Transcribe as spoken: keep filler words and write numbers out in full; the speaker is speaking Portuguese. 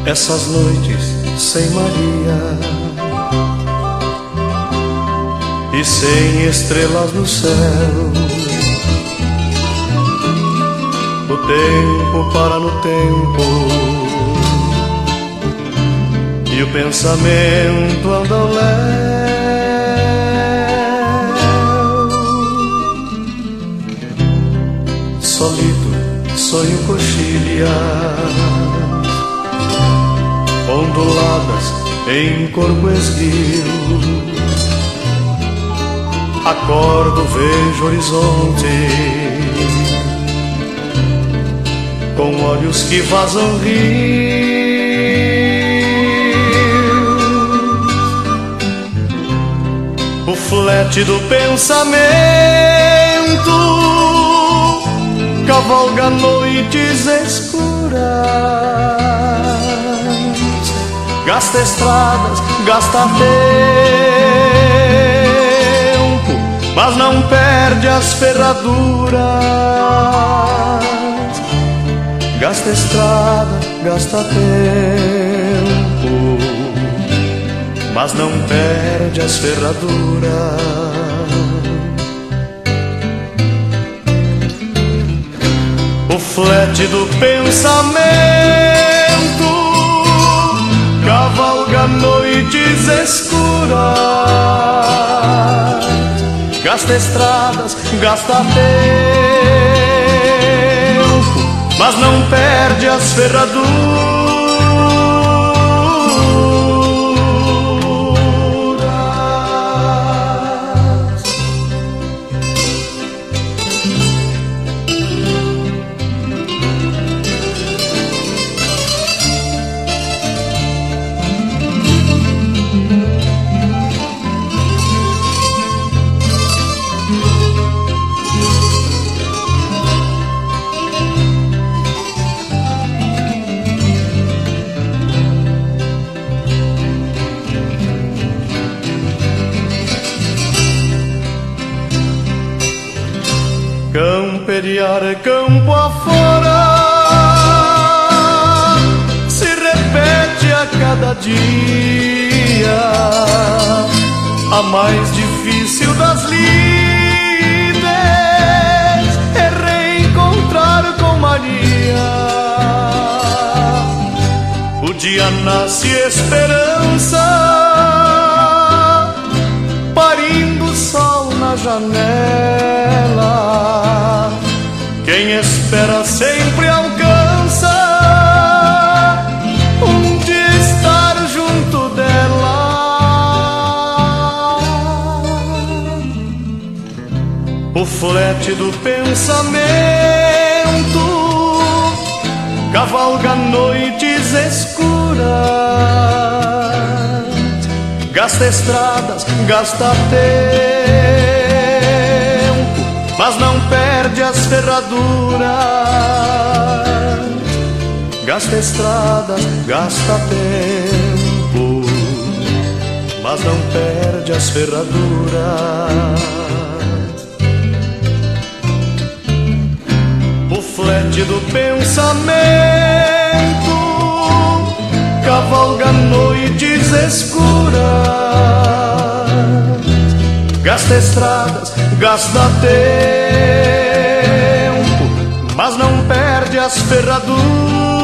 essas noites sem Maria e sem estrelas no céu. O tempo para no tempo e o pensamento anda ao léu. Solito sonho coxilhas onduladas em corpo esguio. Acordo, vejo horizonte com olhos que vazam rios. O flete do pensamento cavalga noites escuras, gasta estradas, gasta tempo, mas não perde as ferraduras. Gasta estrada, gasta tempo, mas não perde as ferraduras. O flete do pensamento cavalga noites escuras, gasta estradas, gasta tempo, mas não perde as ferraduras. Camperiar campo afora se repete a cada dia. A mais difícil das lides é reencontrar com Maria. O dia nasce esperança, parindo o sol na janela. Quem espera sempre alcança um dia estar junto dela. O flete do pensamento cavalga noites escuras, gasta estradas, gasta tempo, mas não perde as ferraduras. Gasta estradas, gasta tempo, mas não perde as ferraduras. O flete do pensamento cavalga noites escuras, gasta estradas, gasta tempo, mas não perde as ferraduras.